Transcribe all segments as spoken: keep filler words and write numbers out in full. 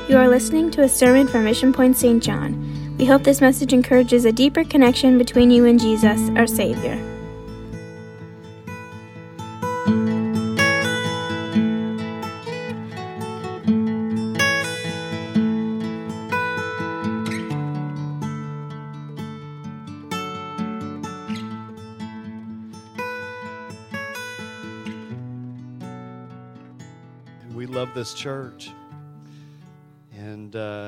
You are listening to a sermon from Mission Point Saint John. We hope this message encourages a deeper connection between you and Jesus, our Savior. We love this church, and uh,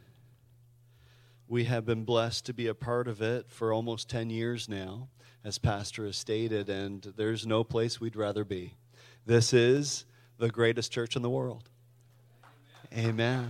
we have been blessed to be a part of it for almost ten years now, as Pastor has stated, and there's no place we'd rather be. This is the greatest church in the world. Amen.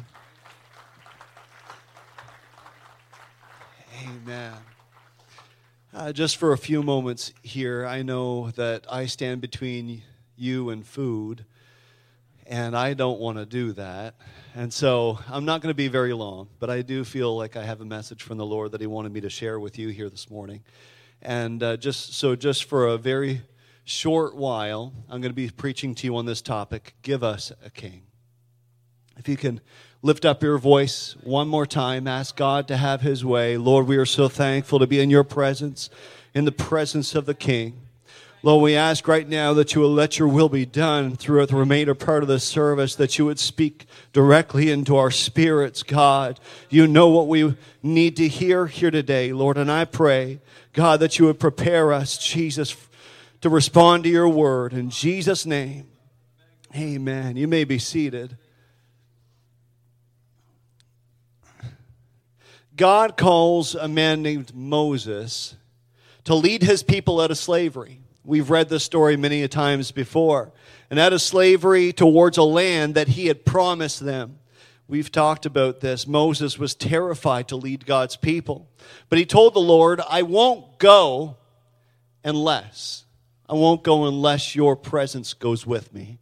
Amen. Uh, just for a few moments here, I know that I stand between you and food, and I don't want to do that. And so I'm not going to be very long, but I do feel like I have a message from the Lord that He wanted me to share with you here this morning. And uh, just so just for a very short while, I'm going to be preaching to you on this topic, Give Us a King. If you can lift up your voice one more time, ask God to have His way. Lord, we are so thankful to be in your presence, in the presence of the King. Lord, we ask right now that you will let your will be done throughout the remainder part of this service, that you would speak directly into our spirits, God. You know what we need to hear here today, Lord, and I pray, God, that you would prepare us, Jesus, to respond to your word. In Jesus' name, amen. You may be seated. God calls a man named Moses to lead his people out of slavery. We've read this story many times before. And out of slavery towards a land that he had promised them. We've talked about this. Moses was terrified to lead God's people. But he told the Lord, I won't go unless. I won't go unless your presence goes with me.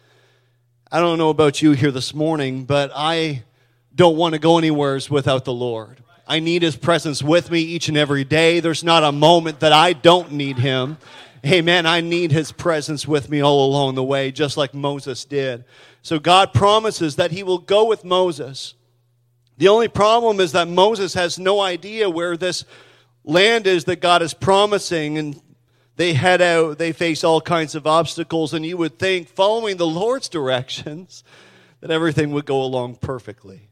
I don't know about you here this morning, but I don't want to go anywhere without the Lord. I need His presence with me each and every day. There's not a moment that I don't need Him. Amen. I need His presence with me all along the way, just like Moses did. So God promises that He will go with Moses. The only problem is that Moses has no idea where this land is that God is promising, and they head out, they face all kinds of obstacles, and you would think, following the Lord's directions, that everything would go along perfectly.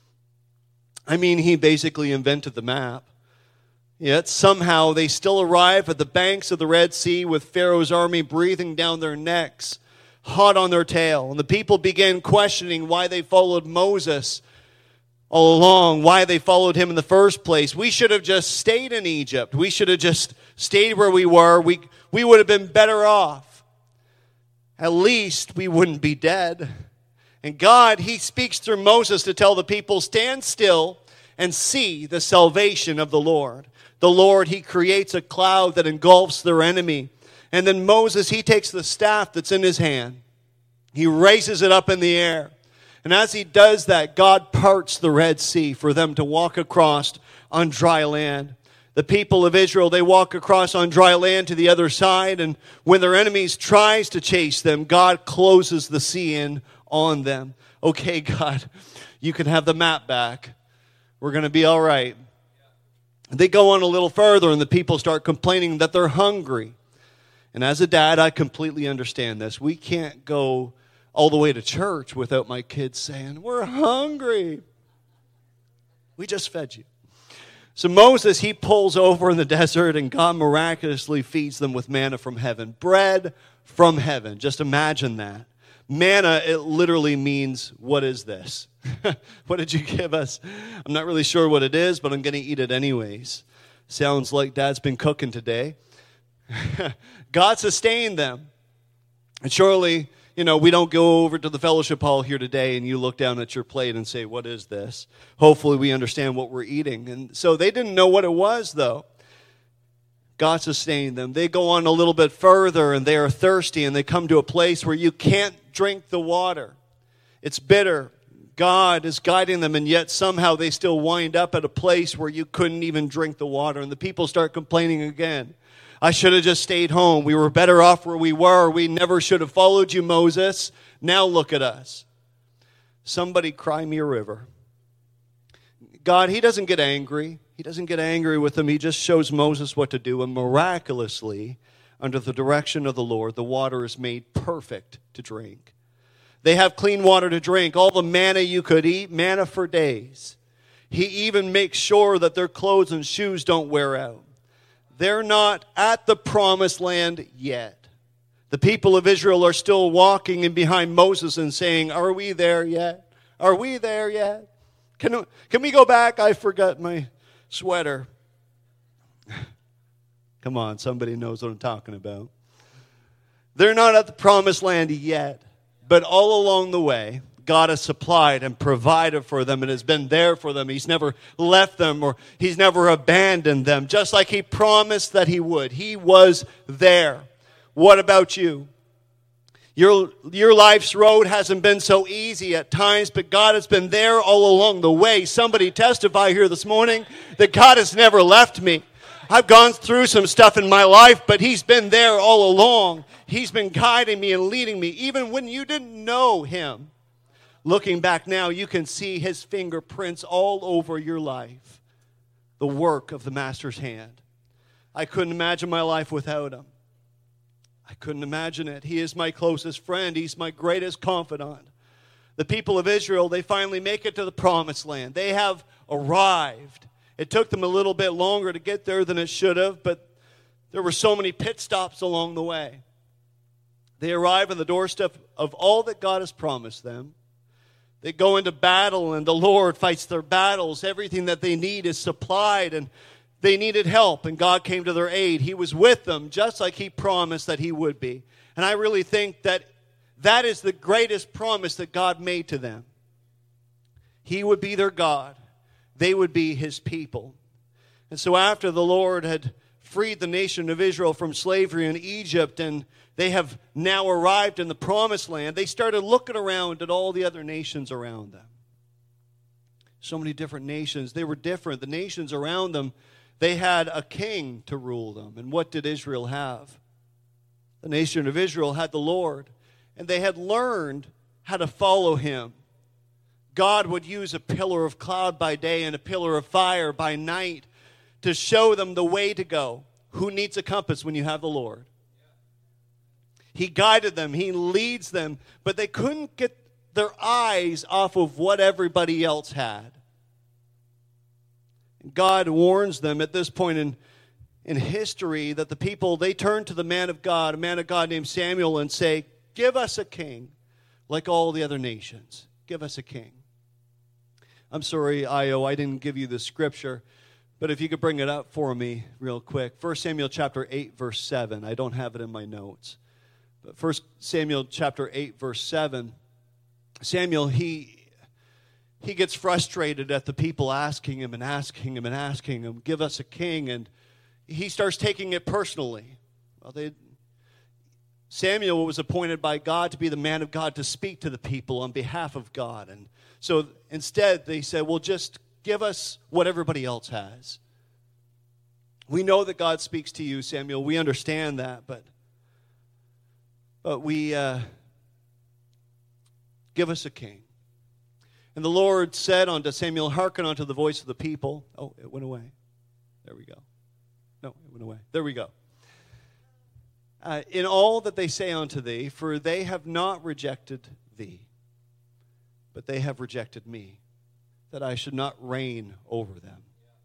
I mean, He basically invented the map. Yet somehow they still arrive at the banks of the Red Sea with Pharaoh's army breathing down their necks, hot on their tail. And the people began questioning why they followed Moses all along, why they followed him in the first place. We should have just stayed in Egypt. We should have just stayed where we were. We, we would have been better off. At least we wouldn't be dead. And God, He speaks through Moses to tell the people, stand still and see the salvation of the Lord. The Lord, He creates a cloud that engulfs their enemy. And then Moses, he takes the staff that's in his hand. He raises it up in the air. And as he does that, God parts the Red Sea for them to walk across on dry land. The people of Israel, they walk across on dry land to the other side. And when their enemies tries to chase them, God closes the sea in on them. Okay, God, you can have the map back. We're going to be all right. They go on a little further, and the people start complaining that they're hungry. And as a dad, I completely understand this. We can't go all the way to church without my kids saying, we're hungry. We just fed you. So Moses, he pulls over in the desert, and God miraculously feeds them with manna from heaven. Bread from heaven. Just imagine that. Manna, it literally means, what is this? What did you give us? I'm not really sure what it is, but I'm going to eat it anyways. Sounds like Dad's been cooking today. God sustained them. And surely, you know, we don't go over to the fellowship hall here today and you look down at your plate and say, what is this? Hopefully we understand what we're eating. And so they didn't know what it was, though. God sustained them. They go on a little bit further, and they are thirsty, and they come to a place where you can't drink the water. It's bitter. God is guiding them, and yet somehow they still wind up at a place where you couldn't even drink the water. And the people start complaining again. I should have just stayed home. We were better off where we were. We never should have followed you, Moses. Now look at us. somebody cry me a river. God, he doesn't get angry. He doesn't get angry with them. He just shows Moses what to do. And miraculously, under the direction of the Lord, the water is made perfect to drink. They have clean water to drink. All the manna you could eat, manna for days. He even makes sure that their clothes and shoes don't wear out. They're not at the promised land yet. The people of Israel are still walking in behind Moses and saying, are we there yet? Are we there yet? Can, can we go back? I forgot my sweater. Come on, somebody knows what I'm talking about. They're not at the promised land yet, but all along the way, God has supplied and provided for them and has been there for them. He's never left them or he's never abandoned them, just like he promised that he would. He was there. What about you? Your, your life's road hasn't been so easy at times, but God has been there all along the way. Somebody testify here this morning that God has never left me. I've gone through some stuff in my life, but he's been there all along. He's been guiding me and leading me, even when you didn't know him. Looking back now, you can see his fingerprints all over your life. The work of the Master's hand. I couldn't imagine my life without him. I couldn't imagine it. He is my closest friend. He's my greatest confidant. The people of Israel, they finally make it to the promised land. They have arrived. It took them a little bit longer to get there than it should have, but there were so many pit stops along the way. They arrive on the doorstep of all that God has promised them. They go into battle, and the Lord fights their battles. Everything that they need is supplied, and they needed help, and God came to their aid. He was with them, just like he promised that he would be. And I really think that that is the greatest promise that God made to them. He would be their God. They would be his people. And so after the Lord had freed the nation of Israel from slavery in Egypt, and they have now arrived in the promised land, they started looking around at all the other nations around them. So many different nations. They were different. The nations around them, they had a king to rule them. And what did Israel have? The nation of Israel had the Lord, and they had learned how to follow him. God would use a pillar of cloud by day and a pillar of fire by night to show them the way to go. Who needs a compass when you have the Lord? He guided them. He leads them. But they couldn't get their eyes off of what everybody else had. God warns them at this point in, in history that the people, they turn to the man of God, a man of God named Samuel, and say, give us a king like all the other nations. Give us a king. I'm sorry, Io, I didn't give you the scripture, but if you could bring it up for me real quick. First Samuel chapter eight, verse seven. I don't have it in my notes. But First Samuel chapter eight, verse seven. Samuel, he, he gets frustrated at the people asking him and asking him and asking him, give us a king. And he starts taking it personally. Well, they, Samuel was appointed by God to be the man of God to speak to the people on behalf of God. And so instead they said, well, just give us what everybody else has. We know that God speaks to you, Samuel. We understand that, but but we uh, give us a king. And the Lord said unto Samuel, hearken unto the voice of the people. Oh, it went away. There we go. No, it went away. There we go. Uh, in all that they say unto thee, for they have not rejected thee, but they have rejected me, that I should not reign over them.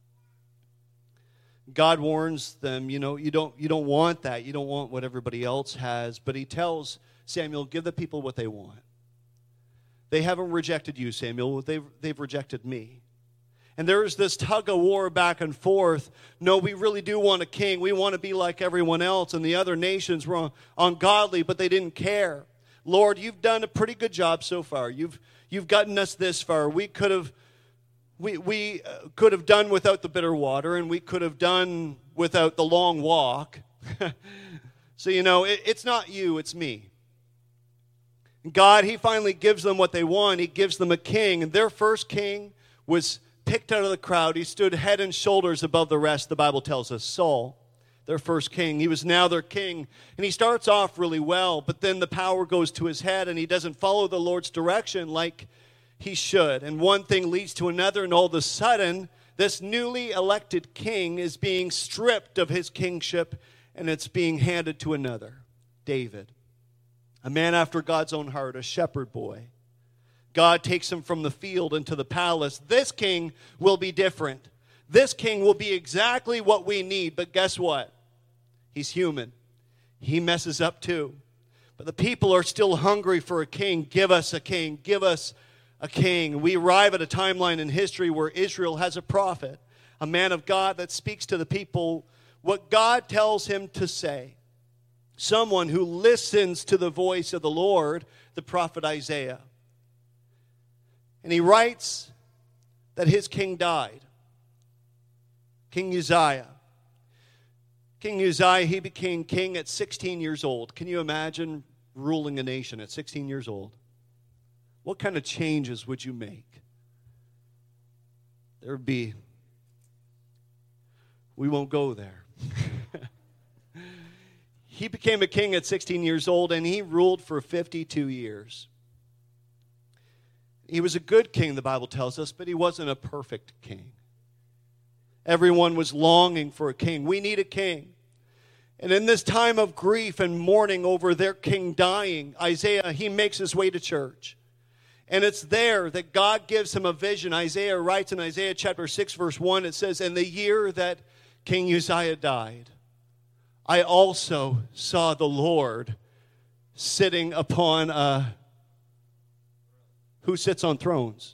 God warns them, you know, you don't you don't want that. You don't want what everybody else has. But he tells Samuel, give the people what they want. They haven't rejected you, Samuel. They've, they've rejected me. And there's this tug of war back and forth. No, we really do want a king. We want to be like everyone else. And the other nations were ungodly, but they didn't care. Lord, you've done a pretty good job so far. You've you've gotten us this far. We could have we we could have done without the bitter water, and we could have done without the long walk. So, you know, it, it's not you, it's me. God, he finally gives them what they want. He gives them a king. And their first king was picked out of the crowd. He stood head and shoulders above the rest, the Bible tells us. Saul, their first king. He was now their king. And he starts off really well, but then the power goes to his head, and he doesn't follow the Lord's direction like he should. And one thing leads to another, and all of a sudden, this newly elected king is being stripped of his kingship, and it's being handed to another, David. A man after God's own heart, a shepherd boy. God takes him from the field into the palace. This king will be different. This king will be exactly what we need, but guess what? He's human. He messes up too. But the people are still hungry for a king. Give us a king. Give us a king. We arrive at a timeline in history where Israel has a prophet, a man of God that speaks to the people what God tells him to say. Someone who listens to the voice of the Lord, the prophet Isaiah. And he writes that his king died. King Uzziah. King Uzziah, he became king at sixteen years old. Can you imagine ruling a nation at sixteen years old? What kind of changes would you make? There would be, we won't go there. He became a king at sixteen years old, and he ruled for fifty-two years. He was a good king, the Bible tells us, but he wasn't a perfect king. Everyone was longing for a king. We need a king. And in this time of grief and mourning over their king dying, Isaiah, he makes his way to church. And it's there that God gives him a vision. Isaiah writes in Isaiah chapter six, verse one, it says, "In the year that King Uzziah died, I also saw the Lord sitting upon a..." Who sits on thrones?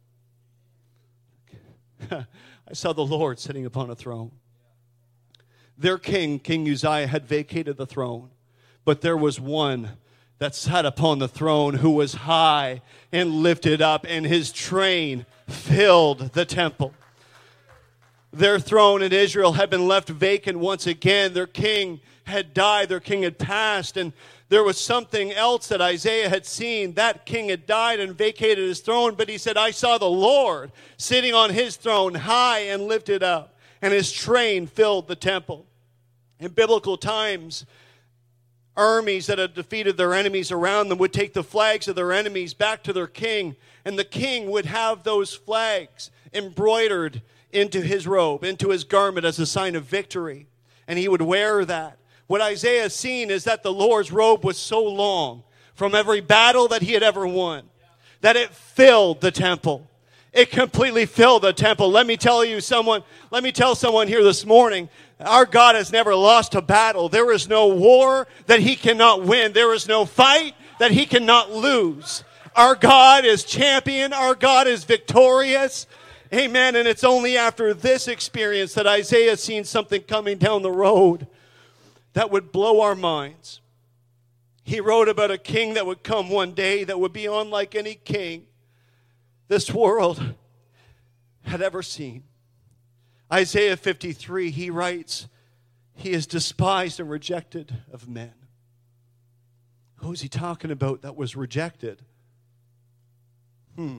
I saw the Lord sitting upon a throne. Their king, King Uzziah, had vacated the throne, but there was one that sat upon the throne who was high and lifted up, and his train filled the temple. Their throne in Israel had been left vacant once again. Their king had died. Their king had passed. And there was something else that Isaiah had seen. That king had died and vacated his throne. But he said, "I saw the Lord sitting on his throne, high and lifted up. And his train filled the temple." In biblical times, armies that had defeated their enemies around them would take the flags of their enemies back to their king. And the king would have those flags embroidered into his robe, into his garment as a sign of victory. And he would wear that. What Isaiah has seen is that the Lord's robe was so long from every battle that he had ever won that it filled the temple. It completely filled the temple. Let me tell you someone, let me tell someone here this morning, our God has never lost a battle. There is no war that he cannot win. There is no fight that he cannot lose. Our God is champion. Our God is victorious. Amen. And it's only after this experience that Isaiah has seen something coming down the road that would blow our minds. He wrote about a king that would come one day that would be unlike any king this world had ever seen. Isaiah fifty-three, he writes, "He is despised and rejected of men." Who's he talking about that was rejected? Hmm.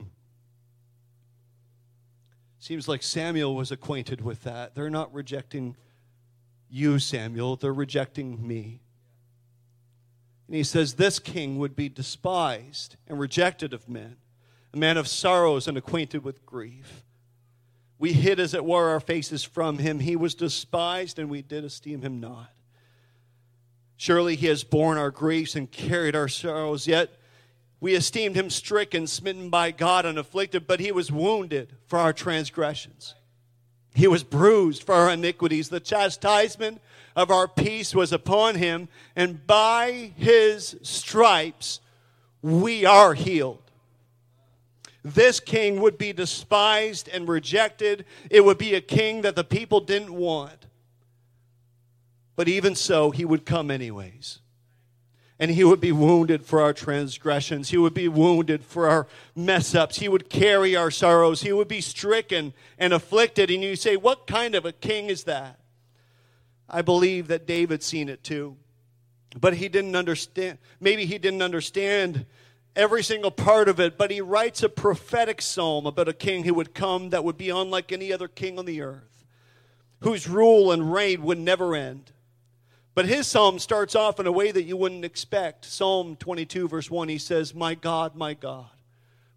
Seems like Samuel was acquainted with that. They're not rejecting you, Samuel. They're rejecting me. And he says this king would be despised and rejected of men, a man of sorrows and acquainted with grief. We hid, as it were, our faces from him. He was despised, and we did esteem him not. Surely he has borne our griefs and carried our sorrows, yet we esteemed him stricken, smitten by God, and afflicted, but he was wounded for our transgressions. He was bruised for our iniquities. The chastisement of our peace was upon him, and by his stripes we are healed. This king would be despised and rejected. It would be a king that the people didn't want. But even so, he would come anyways. And he would be wounded for our transgressions. He would be wounded for our mess-ups. He would carry our sorrows. He would be stricken and afflicted. And you say, what kind of a king is that? I believe that David's seen it too. But he didn't understand. Maybe he didn't understand every single part of it. But he writes a prophetic psalm about a king who would come that would be unlike any other king on the earth, whose rule and reign would never end. But his psalm starts off in a way that you wouldn't expect. Psalm twenty-two, verse one, he says, "My God, my God,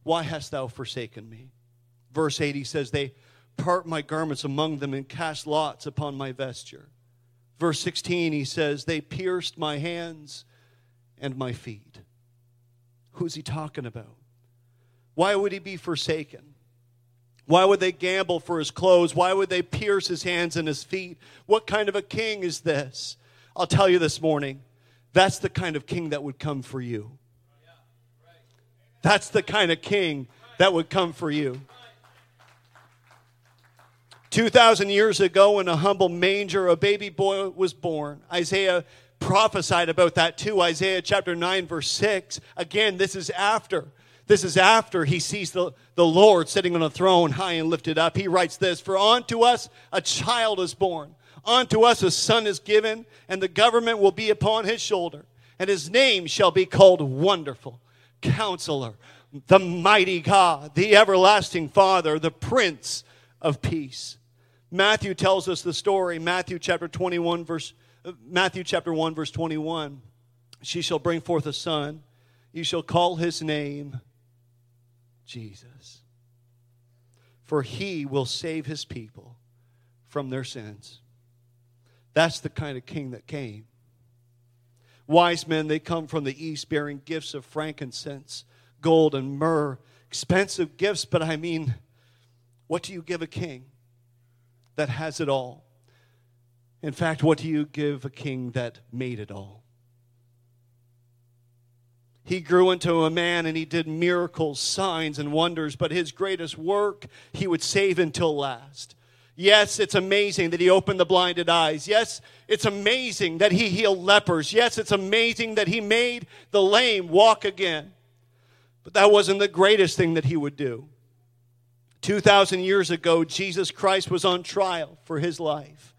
Why hast thou forsaken me? Verse eight, he says, they part my garments among them and cast lots upon my vesture. Verse sixteen, he says, they pierced my hands and my feet. Who's he talking about? Why would he be forsaken? Why would they gamble for his clothes? Why would they pierce his hands and his feet? What kind of a king is this? I'll tell you this morning, that's the kind of king that would come for you. That's the kind of king that would come for you. two thousand years ago, in a humble manger, a baby boy was born. Isaiah prophesied about that too. Isaiah chapter nine, verse six. Again, this is after. This is after he sees the, the Lord sitting on a throne high and lifted up. He writes this, for unto us a child is born. Unto us a son is given, and the government will be upon his shoulder. And his name shall be called Wonderful, Counselor, the Mighty God, the Everlasting Father, the Prince of Peace. Matthew tells us the story. Matthew chapter twenty-one, verse uh, Matthew chapter one, verse twenty-one. She shall bring forth a son. You shall call his name Jesus. For he will save his people from their sins. That's the kind of king that came. Wise men, they come from the east bearing gifts of frankincense, gold, and myrrh. Expensive gifts, but I mean, what do you give a king that has it all? In fact, what do you give a king that made it all? He grew into a man and he did miracles, signs, and wonders, but his greatest work he would save until last. Yes, it's amazing that he opened the blinded eyes. Yes, it's amazing that he healed lepers. Yes, it's amazing that he made the lame walk again. But that wasn't the greatest thing that he would do. two thousand years ago, Jesus Christ was on trial for his life.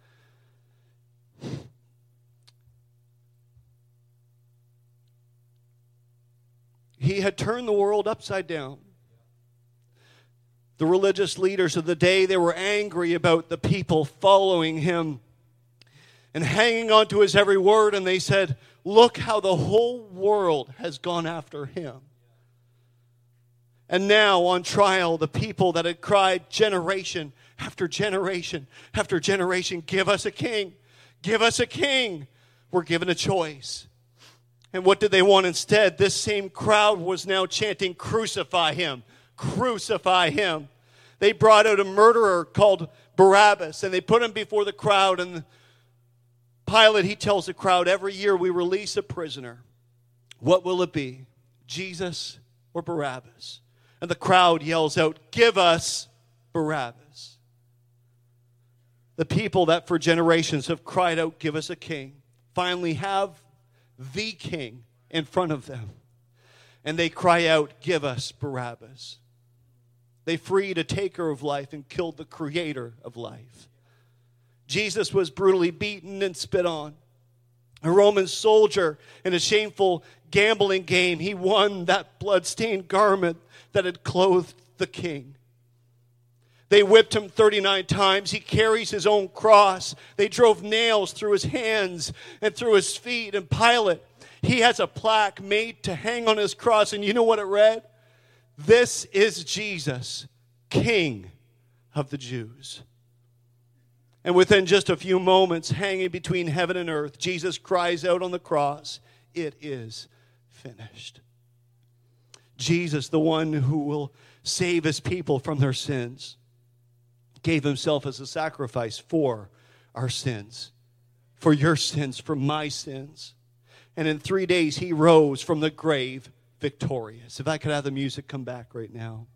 He had turned the world upside down. The religious leaders of the day, they were angry about the people following him and hanging on to his every word, and they said, look how the whole world has gone after him. And now on trial, the people that had cried generation after generation after generation, give us a king, give us a king, were given a choice. And what did they want instead? This same crowd was now chanting, crucify him, crucify him. They brought out a murderer called Barabbas, and they put him before the crowd. And Pilate, he tells the crowd, every year we release a prisoner. What will it be? Jesus or Barabbas? And the crowd yells out, give us Barabbas. The people that for generations have cried out, give us a king, finally have the king in front of them. And they cry out, give us Barabbas. They freed a taker of life and killed the creator of life. Jesus was brutally beaten and spit on. A Roman soldier in a shameful gambling game, he won that blood-stained garment that had clothed the king. They whipped him thirty-nine times. He carries his own cross. They drove nails through his hands and through his feet. And Pilate, he has a plaque made to hang on his cross. And you know what it read? This is Jesus, King of the Jews. And within just a few moments, hanging between heaven and earth, Jesus cries out on the cross, it is finished. Jesus, the one who will save his people from their sins, gave himself as a sacrifice for our sins, for your sins, for my sins. And in three days, he rose from the grave victorious. If I could have the music come back right now.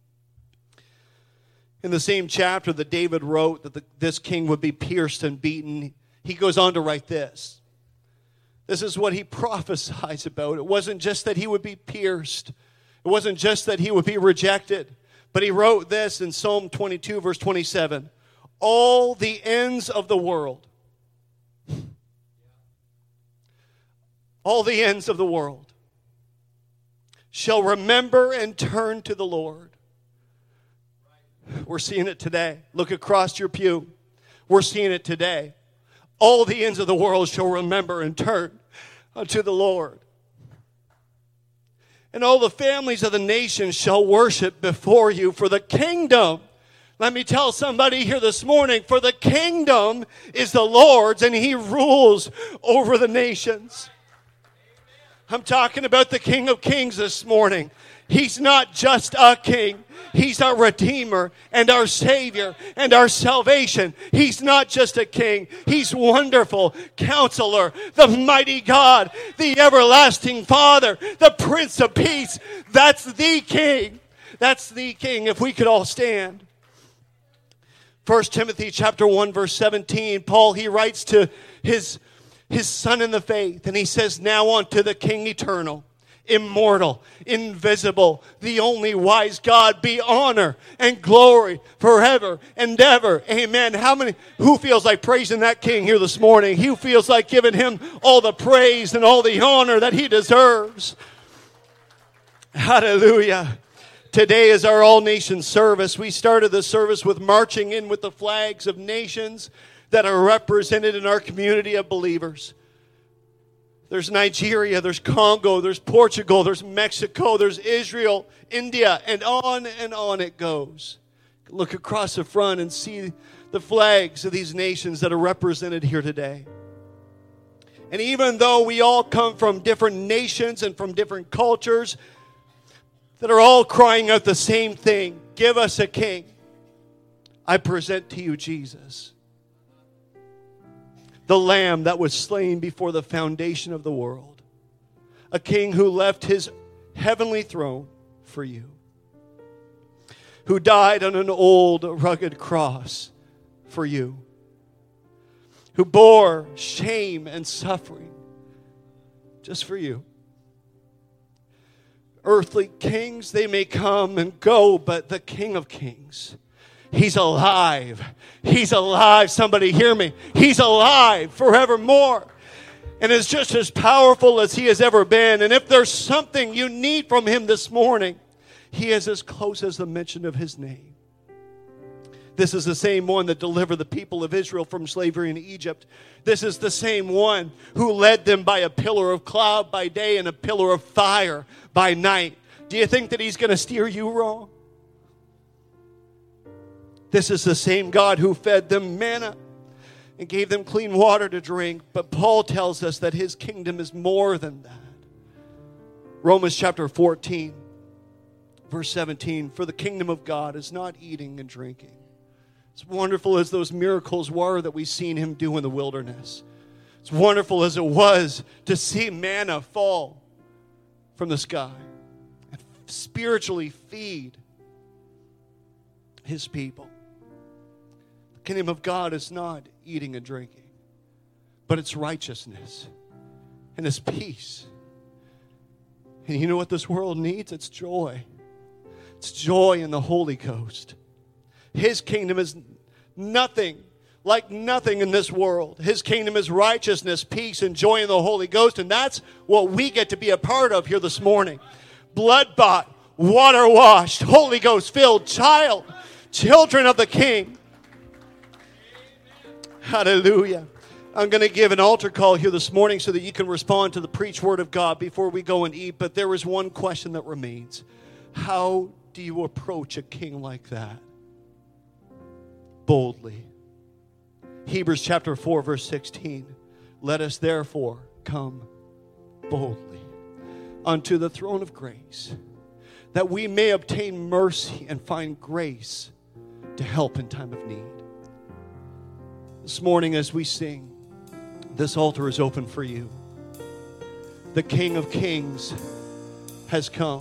In the same chapter that David wrote that the, this king would be pierced and beaten, he goes on to write this. This is what he prophesies about. It wasn't just that he would be pierced. It wasn't just that he would be rejected. But he wrote this in Psalm twenty-two, verse twenty-seven. All the ends of the world, all the ends of the world shall remember and turn to the Lord. We're seeing it today. Look across your pew. We're seeing it today. All the ends of the world shall remember and turn unto the Lord. And all the families of the nations shall worship before you, for the kingdom, let me tell somebody here this morning, for the kingdom is the Lord's, and he rules over the nations. I'm talking about the King of Kings this morning. He's not just a king. He's our Redeemer and our Savior and our salvation. He's not just a king. He's wonderful Counselor, the mighty God, the everlasting Father, the Prince of Peace. That's the King. That's the King. If we could all stand. First Timothy chapter one, verse seventeen, Paul, he writes to his, his son in the faith, and he says, now unto the King eternal, immortal, invisible, the only wise God, be honor and glory forever and ever. Amen. How many, who feels like praising that King here this morning? Who feels like giving him all the praise and all the honor that he deserves? Hallelujah. Today is our all-nation service. We started the service with marching in with the flags of nations that are represented in our community of believers. There's Nigeria, there's Congo, there's Portugal, there's Mexico, there's Israel, India, and on and on it goes. Look across the front and see the flags of these nations that are represented here today. And even though we all come from different nations and from different cultures that are all crying out the same thing, give us a king, I present to you Jesus, the Lamb that was slain before the foundation of the world, a king who left his heavenly throne for you, who died on an old rugged cross for you, who bore shame and suffering just for you. Earthly kings, they may come and go, but the King of Kings, he's alive. He's alive. Somebody hear me. He's alive forevermore. And is just as powerful as he has ever been. And if there's something you need from him this morning, he is as close as the mention of his name. This is the same one that delivered the people of Israel from slavery in Egypt. This is the same one who led them by a pillar of cloud by day and a pillar of fire by night. Do you think that he's going to steer you wrong? This is the same God who fed them manna and gave them clean water to drink. But Paul tells us that his kingdom is more than that. Romans chapter fourteen, verse seventeen, for the kingdom of God is not eating and drinking. As wonderful as those miracles were that we've seen him do in the wilderness, as wonderful as it was to see manna fall from the sky and spiritually feed his people. The kingdom of God is not eating and drinking, but it's righteousness and it's peace. And you know what this world needs? It's joy. It's joy in the Holy Ghost. His kingdom is nothing, like nothing in this world. His kingdom is righteousness, peace, and joy in the Holy Ghost. And that's what we get to be a part of here this morning. Blood-bought, water-washed, Holy Ghost-filled child, children of the King. Hallelujah. I'm going to give an altar call here this morning so that you can respond to the preached word of God before we go and eat. But there is one question that remains. How do you approach a king like that? Boldly. Hebrews chapter four, verse sixteen. Let us therefore come boldly unto the throne of grace, that we may obtain mercy and find grace to help in time of need. This morning as we sing, this altar is open for you. The King of Kings has come.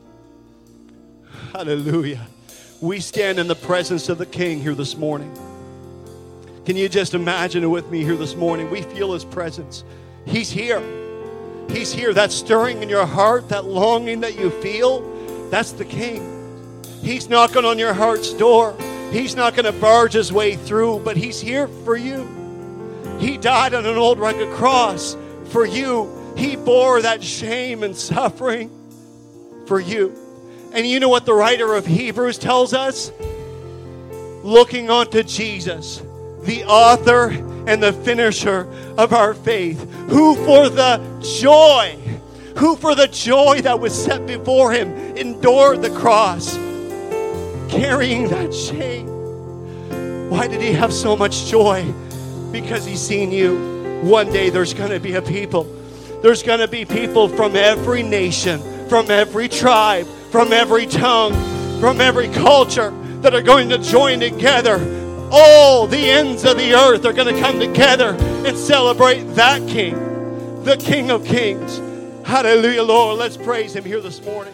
Hallelujah. We stand in the presence of the King here this morning. Can you just imagine it with me here this morning? We feel his presence. He's here. He's here. That stirring in your heart, that longing that you feel, that's the King. He's knocking on your heart's door. He's not going to barge his way through, but he's here for you. He died on an old rugged cross for you. He bore that shame and suffering for you. And you know what the writer of Hebrews tells us? Looking unto Jesus, the author and the finisher of our faith, who for the joy who for the joy that was set before him endured the cross, carrying that shame. Why did he have so much joy? Because he's seen you. One day there's going to be a people. There's going to be people from every nation, from every tribe, from every tongue, from every culture that are going to join together. All the ends of the earth are going to come together and celebrate that King, the King of Kings. Hallelujah, Lord. Let's praise him here this morning.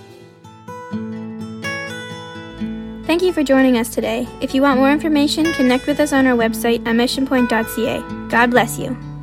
Thank you for joining us today. If you want more information, connect with us on our website at mission point dot c a. God bless you.